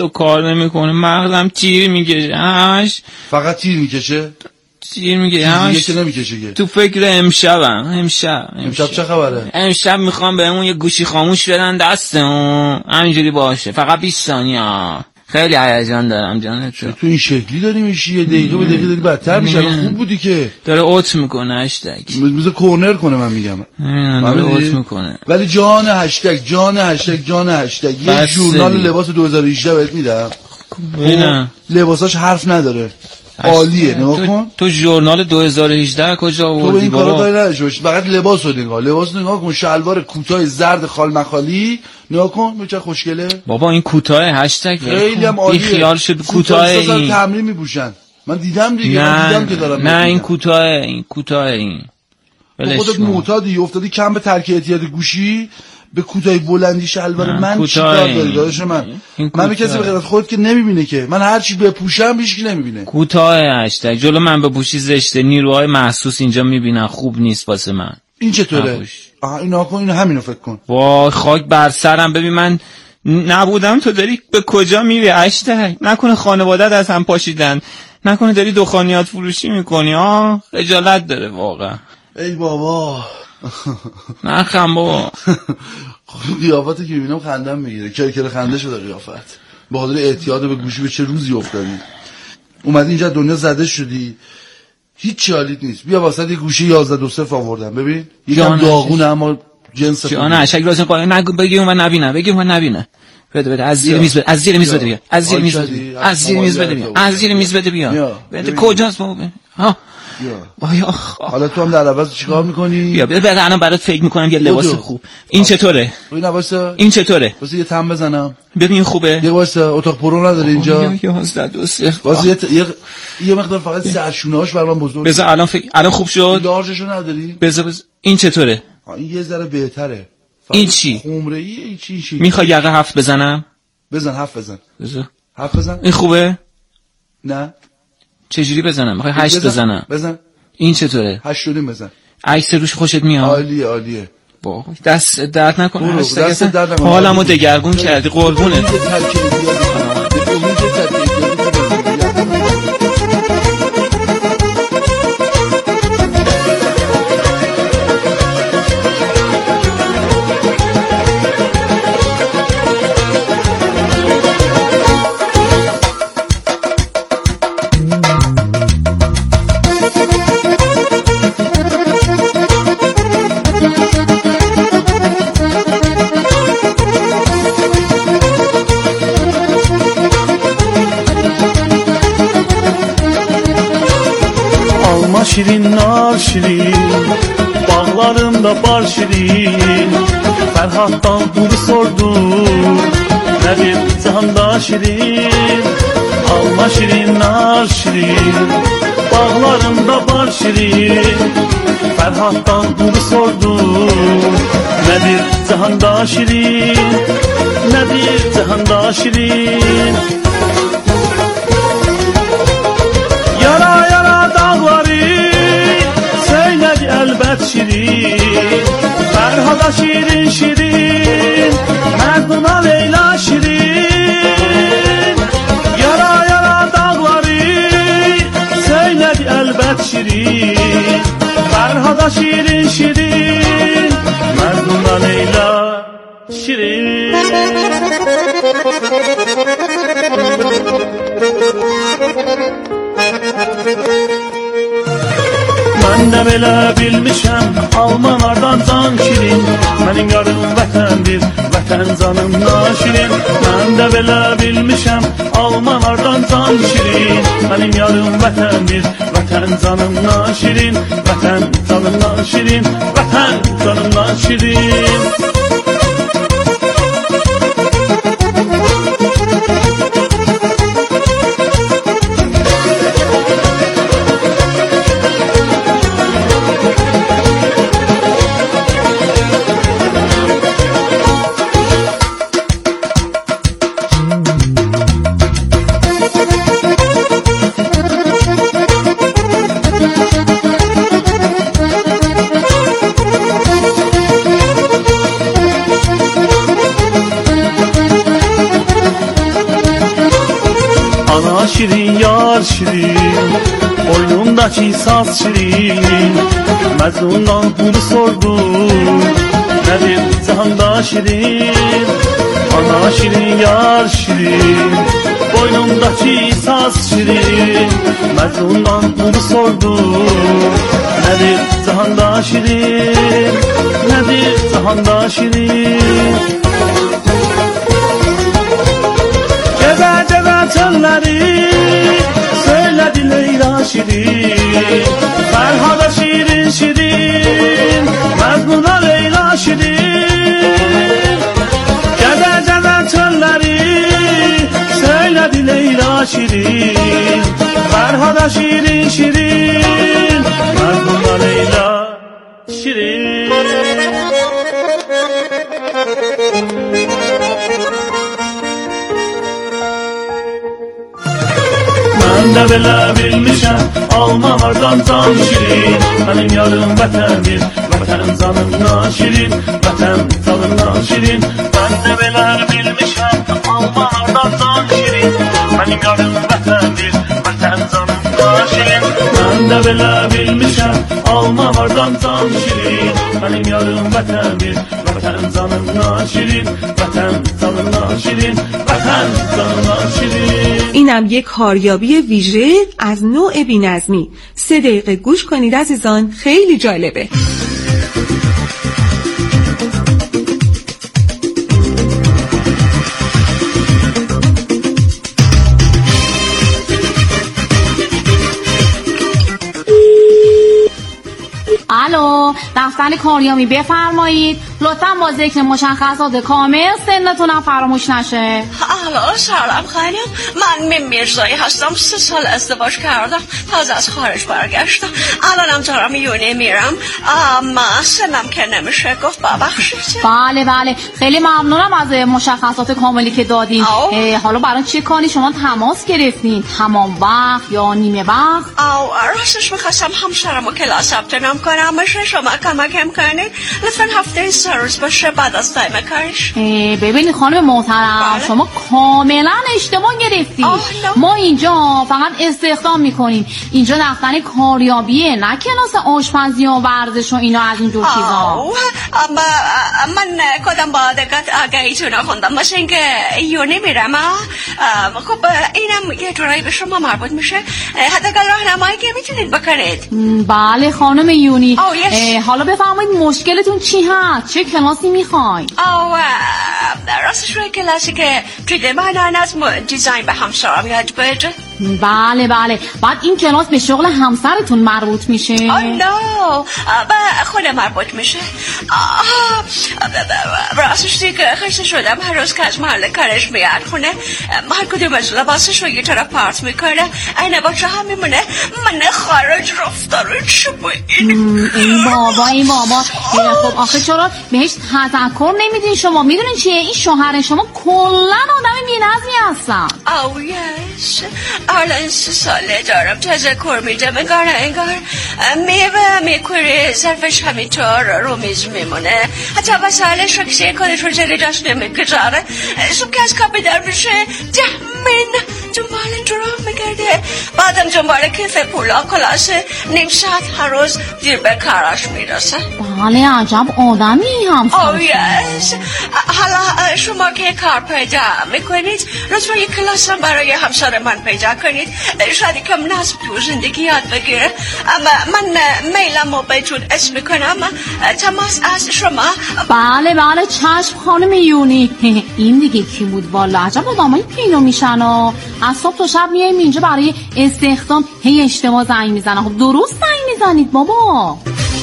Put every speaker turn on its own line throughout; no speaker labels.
و کار نمیکنه، مغزم تیر میکشه همش.
فقط تیر میکشه؟
تیر میکشه همش.
دیگه نمیکشه.
تو فکر امشب
چه خبره؟
امشب میخوام بهمون یه گوشی خاموش بدن دستمون، همینجوری باشه، فقط 20 ثانیه. خیلی هیجان دارم جان.
تو این شکلی داری میشی، یه دقیقه به دقیقه داری بدتر میشه. خوب بودی که
داره اوت میکنه هشتگ،
میذاره کورنر کنه. من میگم
داره اوت میکنه.
ولی جان هشتگ یه ژورنال لباس 2018 بهت میدم. لباساش حرف نداره، عالیه. نگاه کن.
تو ژورنال 2018 کجا آوردی؟
تو این کارا کاری نداشته باش، فقط لباس رو نگاه کن. شلوار کوتاه زرد خال مخالی، نگاه کن چه خوشگله.
بابا این کوتاه هشتگ
خیلی هم عالیه.
خیال شد کوتاه این
تمرین میپوشن. من دیدم دیگه. من دیدم که دارم.
نه این کوتاه این
خودت معتادی افتادی کم به ترک اعتیاد گوشی، به کوتاهی بلندی شلوار من چیکار داری داداش؟ من به کسی به غیر از خودت که نمیبینه که من هر چی بپوشم هیچ کی نمیبینه.
کوتاه هشتگ جلو من بپوشی زشته، نیروهای محسوس اینجا میبینن، خوب نیست واسه من.
این چطوره؟ اینا کن، اینو همینو فکر کن.
وای خاک بر سرم. ببین من نبودم تو داری به کجا میری هشتگ؟ نکنه خانواده‌ات از هم پاشیدن، نکنه داری دخانیات فروشی میکنی؟ خجالت داره واقعا.
ای بابا
نخم بابا.
قیافت که میبینم خندم میگیره، کرکر خنده شده قیافت. به خاطر اعتیاد به گوشی به چه روزی افتادی؟ اومدی اینجا دنیا زده شدی، هیچ حالیت نیست. بیا واسه یه گوشی 11.2 آوردم ببین، یکم داغونه اما جنس خوبه.
جان اشک لازم قایم نگو، بگیم من نبینه. بده از زیر میز بده، از زیر میز بده بیا، از زیر میز بده بیا، از زیر میز بده بیا. بده کجاست بابا؟
بیا. حالا تو هم در عوض چیکار میکنی؟
بیا بده الان برات فکر میکنم یه لباس خوب. این چطوره؟ این چطوره؟
واسه یه تم بزنم.
ببین خوبه؟
یه واسه اتاق پرو نداره اینجا؟
11.2
واسه یه مقدار فقط سرشونه‌هاش برام بزرگ.
بذار الان خوب شد.
لارجشو نداری؟
بذار این چطوره؟
این یه ذره بهتره.
این چی؟
خمره‌ای چی؟
میخوای یقه هفت بزنم؟
بزن هفت بزن.
بذار
هفت بزن.
این خوبه؟
نه.
چجوری بزنم؟ میخوای 8 بزنم؟
بزن.
این چطوره؟
8 بزن.
عکس روش خوشت میاد؟
عالیه.
با دست درد نکنه.
دست درد نکنه.
حالمو دگرگون کردی قربونت.
Şirin nar şirin, bağlarımda bar şirin. Ferhat'tan duru sordu, nedir cihanda şirin. Alma şirin nar şirin, bağlarımda bar şirin. Ferhat'tan duru sordu, nedir cihanda şirin. Nedir cihanda şirin. Yara yara dağları söyledi elbet şirin. Ferhada şirin şirin, Merduna Leyla şirin. Yara yara dağları söyledi elbet şirin. Ferhada şirin şirin, Merduna Leyla şirin. Ben de belə bilmişəm Almanlardan can şirin. Mənim yarım vətəndir, vətən canımdan şirin. Mən də belə bilmişəm Almanlardan can şirin. Mənim yarım vətəndir, vətən canımdan şirin. Vətən canımdan şirin, vətən canımdan şirin. Ana şirin yar şirin Boynumdaki saz şirin Mecnun'dan bunu sordum Nedir cihanda şirin Ana şirin yar şirin Boynumdaki saz şirin Mecnun'dan bunu sordum Nedir cihanda şirin Nedir cihanda şirin Cebe cebe telleri Söyledi Leyla şirin Ferhada şirin şirin Mecnun'a Leyla şirin Cebe cebe telleri Söyledi Leyla şirin Ferhada şirin şirin Mecnun'a Leyla şirin Ben de bile bilmişem Almanlardan can şirin Benim yarım vətəndir Vətən canımdan şirin Vətən canımdan şirin Ben de bile bilmişem Almanlardan can şirin Benim yarım vətəndir Vətən canımdan şirin Ben de bile bilmişem Almanlardan can şirin Benim yarım vətəndir Vətən canımdan şirin Vətən canımdan şirin Vətən canımdan şirin.
اینم یک کاریابی ویژه از نوع بی‌نظمی. 3 دقیقه گوش کنید عزیزان، خیلی جالبه.
الو، دفتر کاریابی بفرمایید. لطفاً با ذکر مشخصات کامل سنتونم فراموش نشه.
الو، سلام خانم. من میم میرزایی هستم. 3 سال ازدواج کردم. تازه از خارج برگشتم. الانم دارم یونی میرم. اما سنم که نمیشه گفت ببخشید.
بله بله، خیلی ممنونم از مشخصات کاملی که دادین. حالا برای چه کاری شما تماس گرفتین؟ تمام وقت یا نیمه وقت؟
راستش میخواستم همسرمو کلاس ثبت نام کنم. میشه شما کمکم کنید؟ لطفاً هفته 3 روز باشه بعد از تایم کارش.
ببینید خانم محترم، شما کاملا اشتباه گرفتید. ما اینجا فقط استخدام میکنیم. اینجا دفتر کاریابیه، نه کلاس آشپزی و ورزش و اینا از این جور چیزا.
من کدام با دقت آگهیتون خوندم مثل اینکه یونی میرم. خب اینم یه جورایی به شما مربوط میشه. حداقل راهنمایی که میتونید بکنید.
بله خانم یونی. حالا بفرمایید مشکلتون چی هست؟ چه کلاسی میخواین؟
راستش روی کلاسی که توی من از دیزاین به همسرم یاد بده.
بله بله، بعد این کلاس به شغل همسرتون مربوط میشه؟
نه، به خود مربوط میشه. راستش دیگه خسته شدم. هر روز که از محل کارش میاد خونه هر کدوم از لباسش رو یه طرف پارت میکنه. این بچه هم میمونه من خارج رفتارو چه با
این بابا خب آخه چرا بهش تذکر نمیدین؟ شما میدونین چیه؟ این شوهر شما کلا آدم بی‌نظمی هستن.
یس، الان 3 ساله دارم تذکر میدم. انگار میوه میکوره ظرفش همینطور رو میز میمونه. حتی وسایل شخصی خودش رو جلوی دست نمیگذاره. صبح که از کار بیدار میشه 10 من دنبال جرام میگرده. بعدم دنبال کیف پولا کلاسه. نیم ساعت هر روز دیر به کاراش میرسه.
بله عجب آدمی هم.
یس، حالا شما که کار پیدا میکنید لطفا یک کلاس هم برای همسر من پیدا کنید. شاید کم نصب تو زندگی یاد بگیره. من میلم رو بهتون اسم میکنم. تماس از شما.
بله بله چشم خانم یونی. این دیگه کی بود والا؟ عجب آدمایی پیدا میشن و از صبح تا شب میایم اینجا برای استخدام هی اشتباه زنگ میزنن. خب درست زنگ میزنید بابا.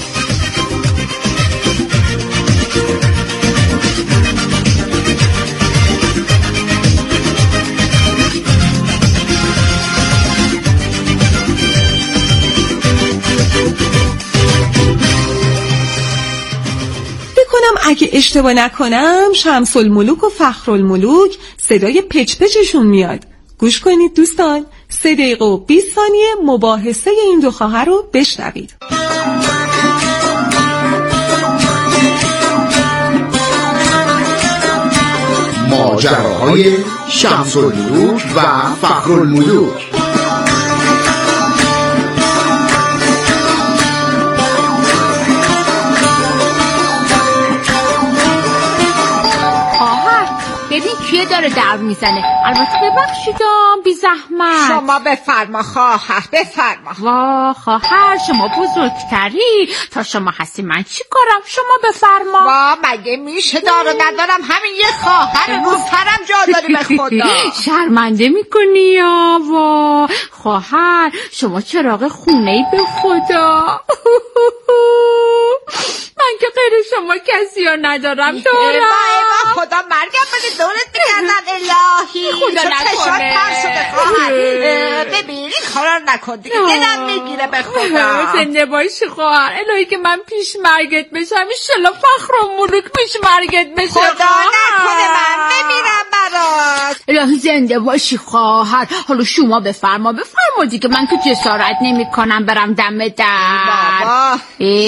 اگه اشتباه نکنم شمس الملوک و فخر الملوک صدای پچ پچشون میاد. گوش کنید دوستان، 3 دقیقه و 20 ثانیه مباحثه این دو خواهر رو بشنوید.
ماجراهای شمس‌الملوک و فخرالملوک.
ببین کیه داره در میزنه. البته ببخشیدم بی زحمت.
شما بفرما خواهر بفرما.
وا خواهر شما بزرگتری، تا شما هستی من چی کارم؟ شما بفرما.
وا مگه میشه دارو ندارم همین یه خواهر رو سرم جا داری به خدا.
شرمنده میکنی یا وا خواهر شما چراغ خونه‌ای به خدا. من که غیر شما کسی رو ندارم دارم.
ایوا خدا مرگم بده دورت بگردم الهی.
خدا نکنه.
ببین این کارا نکن دیگه دلم میگیره به خدا.
زنده باشی خواهر. الهی که من پیش مرگت بشم. انشالله فخرالملوک پیش مرگت بشه.
خدا نکنه من بمیرم برات.
الهی زنده باشی خواهر. حالا شما بفرما دیگه من که جسارت نمی کنم برم دم در.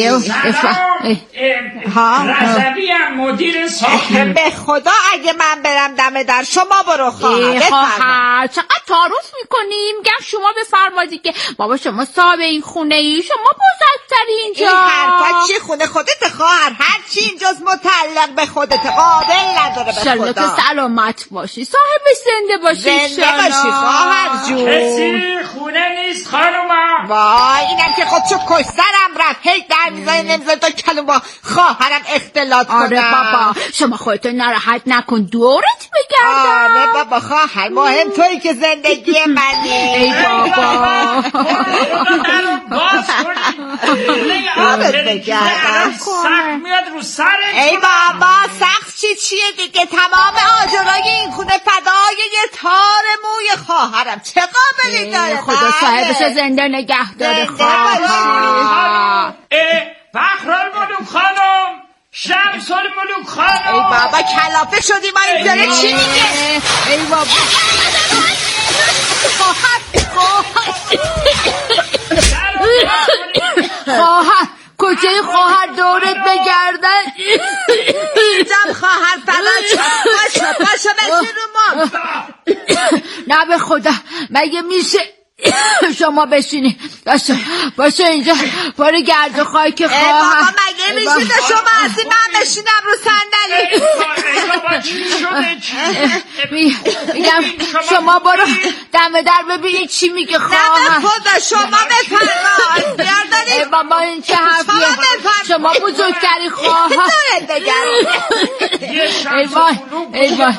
رضوی هم مدیر ساکن.
به خدا اگه من برم دم در شما برو خواهر.
چقدر تعارف میکنیم. میگم شما بفرما دیگه. بابا شما صاحب این خونه ای، شما بزرگتری اینجا.
این حرفا چی خونه خودت خواهر؟ هر چی اینجاست متعلق به خودت، قابل نداره به خدا.
انشالله که سلامت باشی، صاحب زنده باشی.
زنده باشی خواهر جون.
کسی خونه نیست خانوما.
وای اینم که خودشو کش سرم رفت. هی در میزای نمیزای تا کلم با خواهرم اختلاط کنم.
آره بابا شما خودتو ناراحت نکن دورت بگردم.
آره بابا خواهر مهم تویی که زندگی منی.
ای بابا
باز کنی بگردم سخت میاد رو سرت.
ای بابا سخت چیه دیگه؟ تمام آجرای این خونه فدای یه تار موی خواهرم. چه قابلی داره؟
خدا صاحبش زنده نگه داره خواهر.
فخرالملوک خانم، شمس‌الملوک خانم.
ای بابا کلافه شدی ما این داره چی میگه؟ ای بابا
خواهر کجای خواهر دورت بگردن.
اینجام خواهر فقط باشو بشین رو ما.
نه به خدا مگه میشه شما بشینی. باشه اینجا پاره گرد و خاک خواهر.
بابا مگه میشه شما هستی من بشینم رو صندلی؟
میگم شما برو دم در ببینید چی میگه خواهر.
نه به خدا شما بفرما. گردنی
بابا این چه حرفیه؟ شما بزرگتری خواهر.
دارت بگرد.
ای وای ای وای.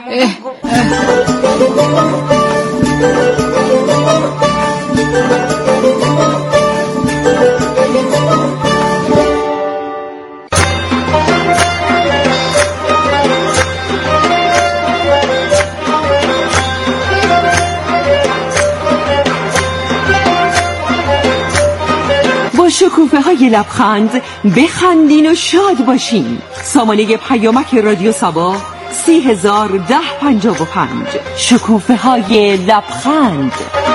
با شکوفه‌های لبخند بخندین و شاد باشین. سامانه پیامک رادیو سبا 301055. شکوفه‌های لبخند.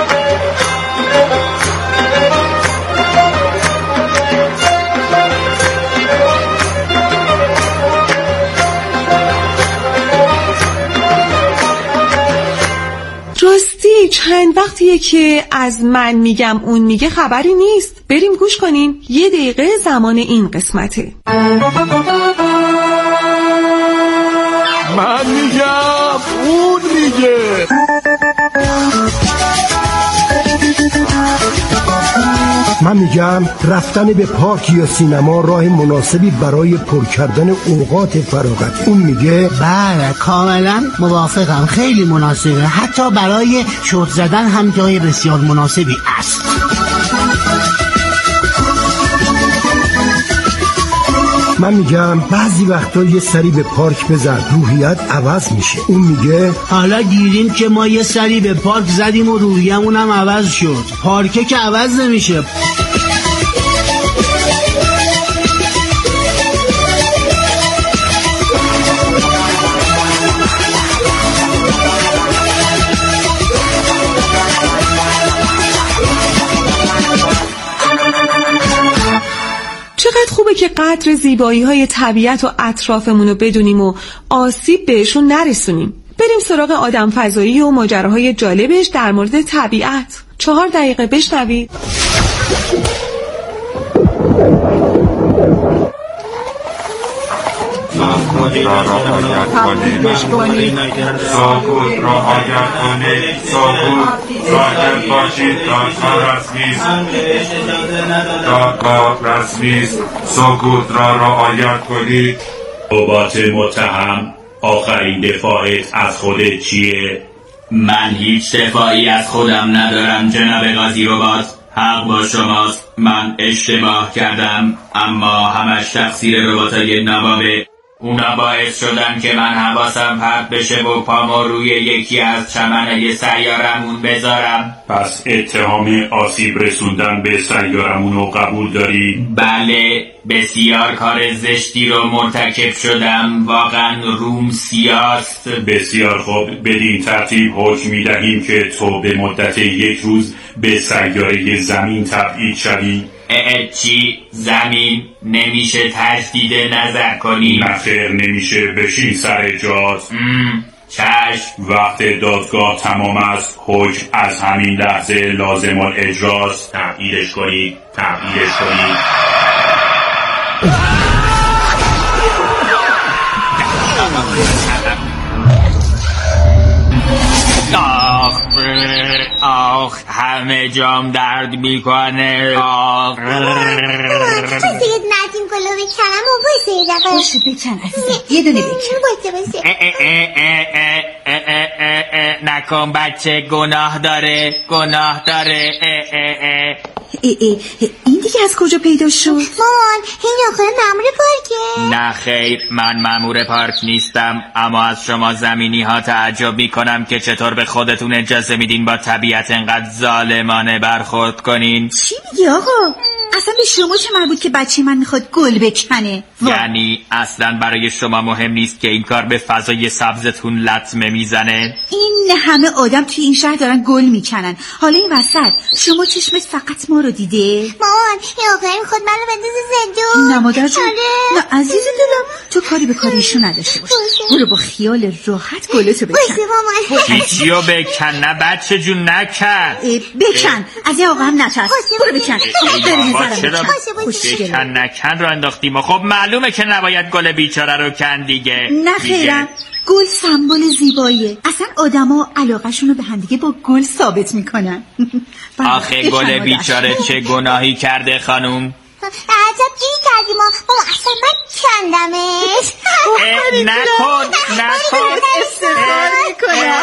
راستی چند وقتیه که از من میگم اون میگه خبری نیست. بریم گوش کنیم. 1 دقیقه زمان این قسمته.
من میگم اون میگه.
من میگم رفتن به پارک یا سینما راه مناسبی برای پر کردن اوقات فراغت. اون میگه
بله کاملا موافقم، خیلی مناسبه، حتی برای شوت زدن هم جای بسیار مناسبی است.
من میگم بعضی وقتا یه سری به پارک بزن، روحیت عوض میشه. اون میگه
حالا گیریم که ما یه سری به پارک زدیم و روحیمون هم عوض شد. پارکه که عوض نمیشه.
چقدر خوبه که قدر زیبایی های طبیعت و اطرافمون رو بدونیم و آسیب بهشون نرسونیم. بریم سراغ آدم فضایی و ماجراهای جالبش در مورد طبیعت. 4 دقیقه بشنوید.
سکوت را رعایت کنید. سکوت رعایت کنید. سکوت ساکت باشید. دادگاه رسمی است. سکوت را رعایت کنید.
بابات متهم، آخرین دفاعت از خودت چیه؟
من هیچ دفاعی از خودم ندارم جناب قاضی ربات. حق با شماست، من اشتباه کردم، اما همش تقصیر رباتای نوابه. اونا باعث شدن که من حواسم پرت بشه و پامو روی یکی از چمنه سیارمون بذارم.
پس اتهام آسیب رسوندن به سیارمون رو قبول داری؟
بله، بسیار کار زشتی رو مرتکب شدم، واقعا روم سیاست.
بسیار خوب، بدین ترتیب حکم می‌دهیم که تو به مدت 1 روز به سیاره زمین تبعید شوی.
چی؟ زمین؟ نمیشه تجدید نظر کنی؟
نخیر نمیشه، بشین سر جات.
چشم.
وقت دادگاه تمام است، حکم از همین لحظه لازم الاجراست. تبعیدش کنید.
آخ همه جام درد میکنه. آخ
بایسته ندیم گلو بکنم و بایسته یه دقیقه.
باشه بکن عزیزم، یه دونه بکن.
بایسته
نکن بچه، گناه داره.
این دیگه از کجا پیدا شد؟
مامان این آخر مأمور پارکه؟
نه خیر، من مأمور پارک نیستم، اما از شما زمینی ها تعجب میکنم که چطور به خودتون اجازه میدین با طبیعت انقدر ظالمانه برخورد کنین.
چی میگی آقا؟ اصلا به شما چه مربوط که بچه من میخواد گل بکنه؟
یعنی اصلا برای شما مهم نیست که این کار به فضای سبزتون لطمه میزنه؟
این همه آدم توی این شهر دارن گل میکنن، حالا این وسط شما چشمت فقط ما رو دیده؟
مامان این آقایی میخواد منو بندازه زندون.
نه مادر جون، نه عزیز دلم، تو کاری به کاریشون نداشته باش. برو با خیال راحت گلتو بکن.
چیچیو بکن. نه بچه جون نکن.
بکن، از این آقا هم نترس. برو بکن.
چرا بکن نکن رو انداختیم؟ خب معلومه که نباید گل بیچاره رو کن دیگه.
نه خیرم، گل سمبل زیباییه. اصلا آدما علاقه‌شون رو به همدیگه با گل ثابت میکنن.
آخه گل بیچاره چه گناهی کرده خانوم؟
عجب گیری کردیم ماما، اصلا من کندمش.
نکن
استفاده میکنم.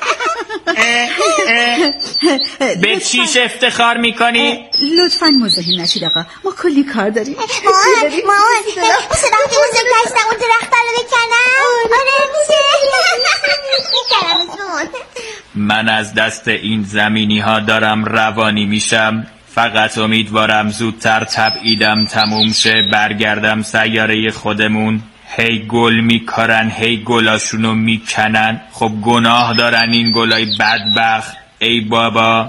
به چیش افتخار میکنی؟
لطفاً مزاحم نشید آقا، ما کلی کار داریم.
مامان میشه وقتی بزرگ داشتم اون درخت رو بکنم؟ آره میشه.
من از دست این زمینی ها دارم روانی میشم. فقط امیدوارم زودتر تبعیدم تموم شه، برگردم سیاره خودمون. هی گل میکارن، هی گلاشونو میکنن. خب گناه دارن این گلای بدبخت. ای بابا.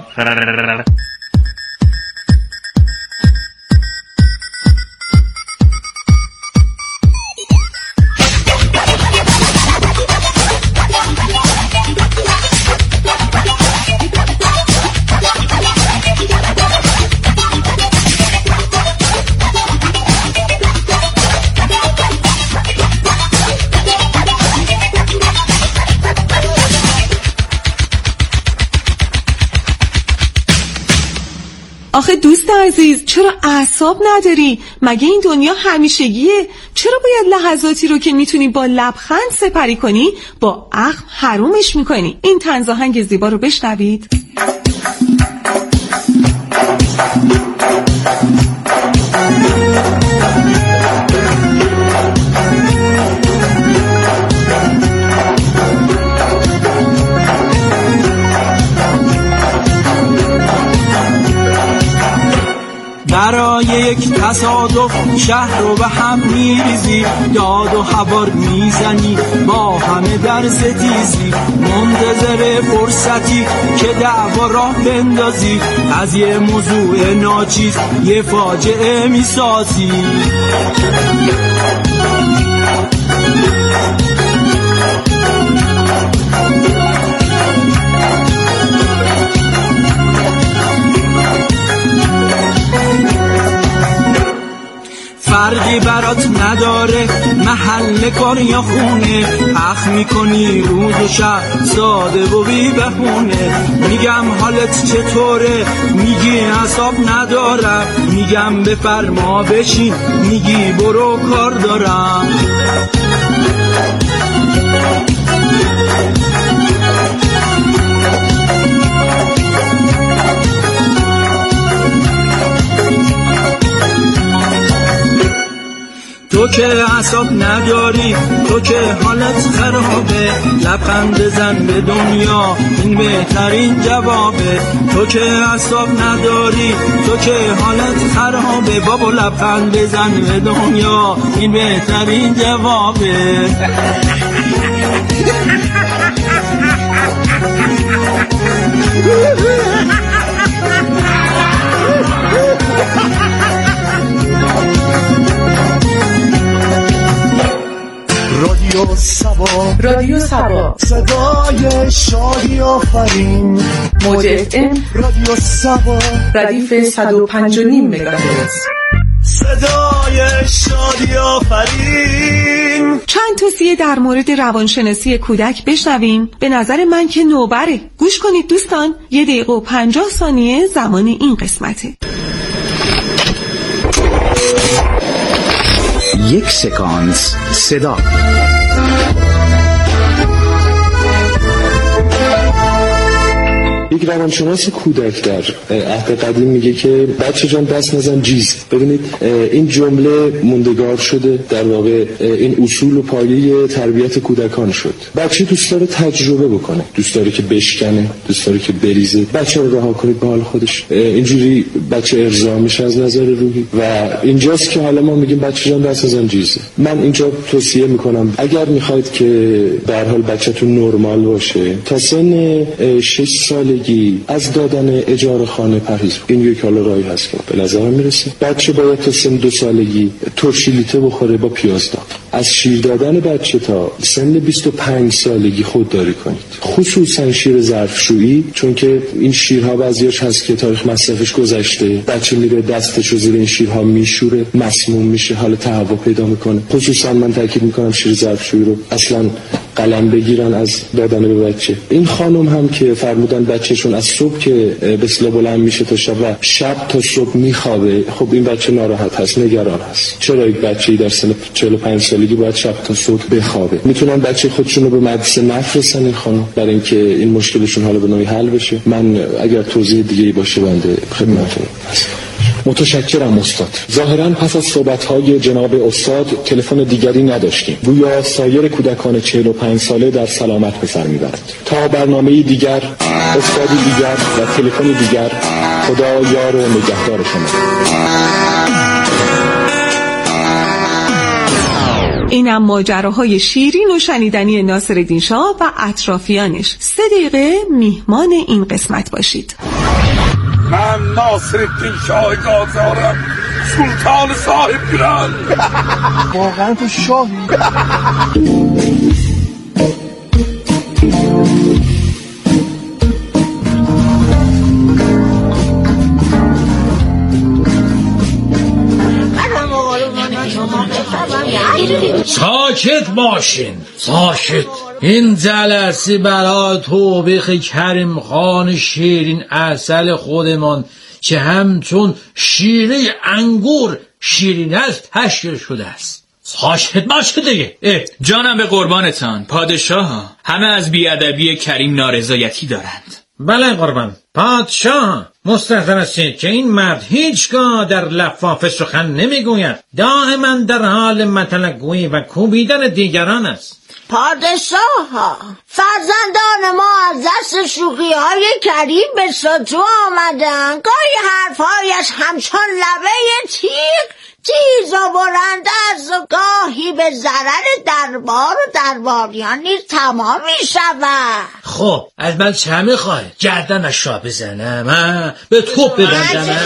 آخه دوست عزیز، چرا اعصاب نداری؟ مگه این دنیا همیشگیه؟ چرا باید لحظاتی رو که میتونی با لبخند سپری کنی با اخم حرومش میکنی؟ این طنز آهنگ زیبا رو بشنوید.
برای یک تصادف شهر رو به هم میریزی، داد و حوار میزنی، با همه در ستیزی، منتظر فرصتی که دعوا راه بندازی، از یه موضوع ناچیز یه فاجعه میسازی. فرقی برات نداره محل کار یا خونه، اخ میکنی روز و شب ساده و بی بهونه. میگم حالت چطوره، میگی حساب ندارم، میگم بفرما بشین، میگی برو کار دارم. تو که اعصاب نداری، تو که حالت خرابه، لبخند بزن به دنیا این بهترین جوابه. تو که اعصاب نداری، تو که حالت خرابه، بابا لبخند بزن به دنیا این بهترین جوابه.
رادیو سبا،
رادیو سبا،
صدای شادی آفرین.
موج FM،
رادیو سبا،
ردیف 105.5 مگاهرتز،
صدای شادی آفرین.
چند توصیه در مورد روانشناسی کودک بشنویم. به نظر من که نوبره. گوش کنید دوستان، 1 دقیقه و 50 ثانیه زمان این قسمته.
یک سکانس صدا.
یک روانشناس کودک در عهد قدیم میگه که بچه جان دست نزن جیز. ببینید این جمله موندگار شده، در واقع این اصول و پایه تربیت کودکان شد. بچه دوست داره تجربه بکنه، دوست داره که بشکنه، دوست داره که بریزه. بچه رو رها کنید به حال خودش، اینجوری بچه ارضا میشه از نظر روحی. و اینجاست که حالا ما میگیم بچه جان دست نزن جیز. من اینجا توصیه میکنم اگر میخواید که به هر حال بچه‌تون نرمال باشه، تا سن 6 سالگی از دادن اجاره خانه پرهیز. این یک حالا راهی هست که به نظر میرسه. بچه باید تا سن 2 سالگی ترشیلیته بخوره با پیازداغ. از شیر دادن بچه تا سن 25 سالگی خودداری کنید، خصوصا شیر ظرفشویی، چون که این شیرها بعضیاش هست که تاریخ مصرفش گذشته، بچه میره دستشو زیر این شیرها میشوره، مسموم میشه، حال تهوع پیدا میکنه. خصوصا من تاکید میکنم شیر ظرفشویی رو اصلا قلم بگیرن از دادن به بچه. این خانم هم که فرمودن بچهشون از صبح که به اصطلاح بلند میشه تا شب و شب تا صبح میخوابه، خب این بچه ناراحت هست، نگران هست. چرا یک بچه‌ای در سن 45 سالگی باید شب تا صبح بخوابه؟ میتونن بچه خودشون رو به مدرسه نفرستن این خانم برای اینکه این مشکلشون حالا به نوعی حل بشه. من اگر توضیح دیگه‌ای باشه بنده خدمتتون هستم. متشکرم استاد. ظاهراً پس از صحبت‌های جناب استاد تلفن دیگری نداشتیم. گویا سایر کودکان 45 ساله در سلامت به سر می‌برند. تا برنامه‌ای دیگر، استادی دیگر و تلفن دیگر، خدا یار و نگهدار شما.
اینم ماجراهای شیرین و شنیدنی ناصرالدین شاه و اطرافیانش. 3 دقیقه میهمان این قسمت باشید.
من ناصرالدین شاه گازارم، سلطان صاحب گران.
واقعا تو شاهی؟
ساکت باشین، ساکت. این جلسه برای توبیخ کریم خان شیرین عسل خودمان که همچون شیره انگور شیرین است تشکیل شده است. ساکت باشه دیگه.
جانم به قربانتان پادشاه، همه از بیادبی کریم نارضایتی دارند.
بله قربان. پادشاه مستحضر هستید که این مرد هیچگاه در لفافه سخن نمیگوید، دائما در حال مطلق‌گویی و کوبیدن دیگران است.
پادشاه، فرزندان ما از دست شوخی‌های کریم به سطوح آمدن. گاهی حرفهایش همچون لبه تیغ تیز و بلند است و گاهی به ضرر دربار و درباریان نیز تمام می شود.
خب از من چه میخوای؟ گردنش را بزنم؟ به توپ ببندم؟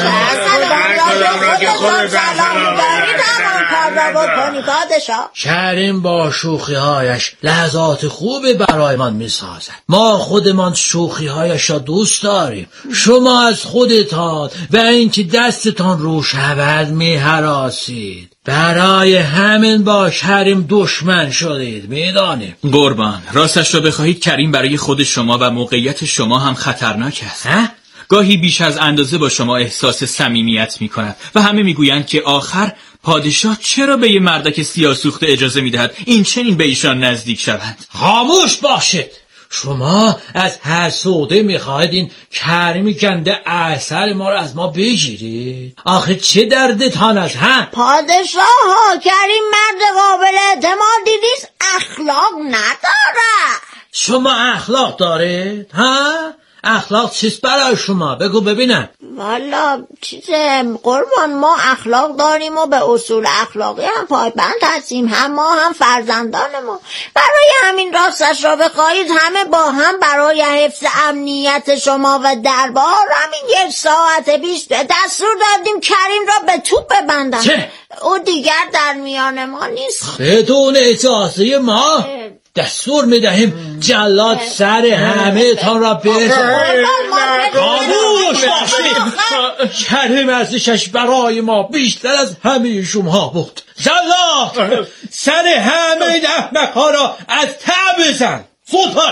کریم با شوخی‌هایش لحظات خوبی برایمان میسازد. ما خودمان شوخی‌هایش را دوست داریم. شما از خودتان و اینکه دستتان رو شود میهراسید. برای همین با کریم دشمن شدید، میدانیم.
قربان، راستش را بخواهید کریم برای خود شما و موقعیت شما هم خطرناک است. گاهی بیش از اندازه با شما احساس صمیمیت می‌کند و همه میگویند که آخر پادشاه چرا به یه مردک سیاه‌سوخته اجازه میدهد این چنین به ایشان نزدیک شوند؟
خاموش باشید. شما از حسوده میخواهید این کریم گنده اثر ما رو از ما بگیرید؟ آخه چه دردتان است ها؟
پادشاه ها، کریم مرد قابل اعتمادی نیست، اخلاق نداره.
شما اخلاق دارید ها؟ اخلاق چیست برای شما؟ بگو ببینم.
والا قربان، ما اخلاق داریم و به اصول اخلاقی هم پایبند هستیم، هم ما هم فرزندان ما. برای همین راستش را بخواهید همه با هم برای حفظ امنیت شما و دربار همین 1 ساعت پیش دستور دادیم کریم را به توپ ببندن.
چه؟
او دیگر در میان ما نیست.
بدون اجازه ما دستور میدهیم جلاد سر همه تان را بزنه. خاموش باشید. کریم ارزشش برای ما بیشتر از همه شما بود. جلاد سر همه احمق‌ها را از ته بزن. زود باش.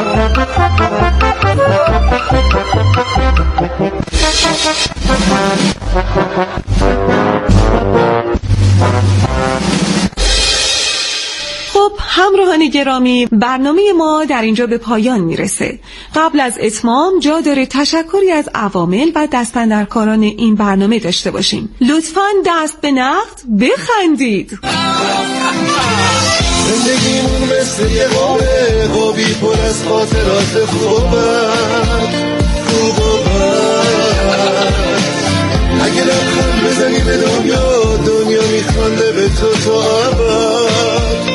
خب همراهان گرامی، برنامه ما در اینجا به پایان میرسه. قبل از اتمام جا داره تشکری از عوامل و دستاندرکاران این برنامه داشته باشیم. لطفاً دست به نقد بخندید.
زندگیمون مثل یه قابی پر از خاطرات خوب و بد. اگه لبخند بزنی به دنیا میخوانده به تو ابد.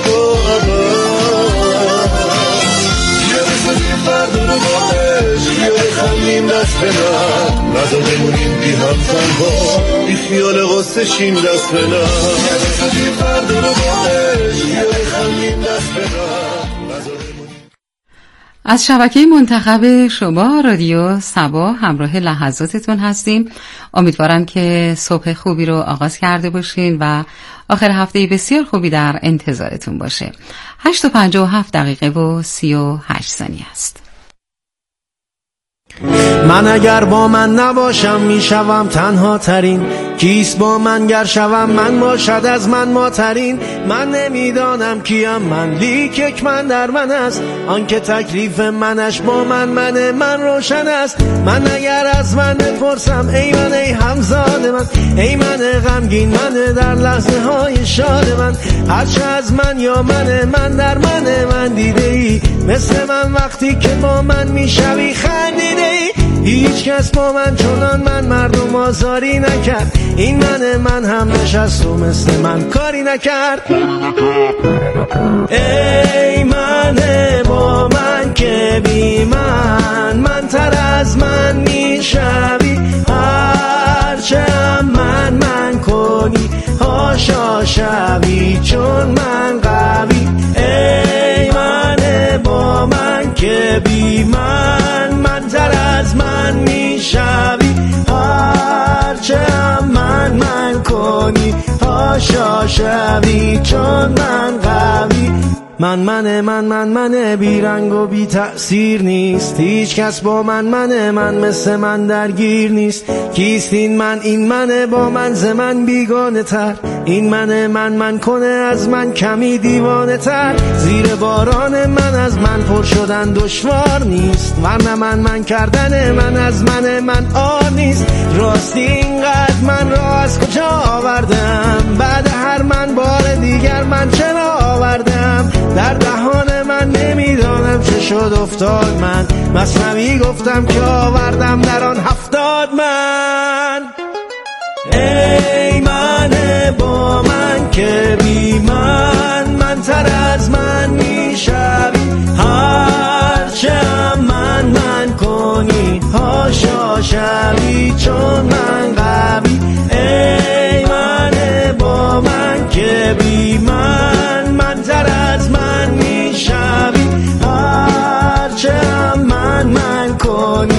فردا رو باش بیا بخندیم دست به من، نزا بمونیم بی هم تنها، بی خیال غصه شیم دست به من. فردا رو باش بیا بخندیم دست به من، نزا بمونیم.
از شبکه منتخب شما رادیو صبا همراه لحظاتتون هستیم. امیدوارم که صبح خوبی رو آغاز کرده باشین و آخر هفته بسیار خوبی در انتظارتون باشه. 8:57 و 38 ثانیه است.
من اگر با من نباشم میشوم تنها ترین، کیست با من گر شوم من باشد از من ما ترین. من نمیدانم کیم من، لیک یک من در من است، آنکه تکلیف منش با من روشن است. من اگر از من بپرسم ای من ای همزاد من، ای من غمگین من در لحظه های شاد من، هرچه از من یا من در من دیده ای، مثل من وقتی که با من میشوی خندیده ای. هیچ کس با من چونان من مردم آزاری نکرد، این من هم نشست و مثل من کاری نکرد. ای من با من که بی من تر از من میشوی، هرچه هم من کنی هاشا شوی چون من قوی. ای من با من که بی من تر از من میشوی، هرچه هم من کنی هاشا شوی چون من قوی. من بی رنگ و بی تأثیر نیست، هیچ کس با من مثل من درگیر نیست. کیست این من با من ز من بیگانه تر، این من کنه از من کمی دیوانه تر. زیر باران من از من پر شدن دشوار نیست، ورنه من کردن من از من آر نیست. راستی اینقدر من را از کجا آوردم، بعد هر من بار دیگر من چرا آوردم. در دهان من نمیدانم چه شد افتاد من، مثنوی گفتم که آوردم در آن 70 من. ای من با من که بی من تر از من میشوی، هرچه هم من کنی هاشا شوی چون من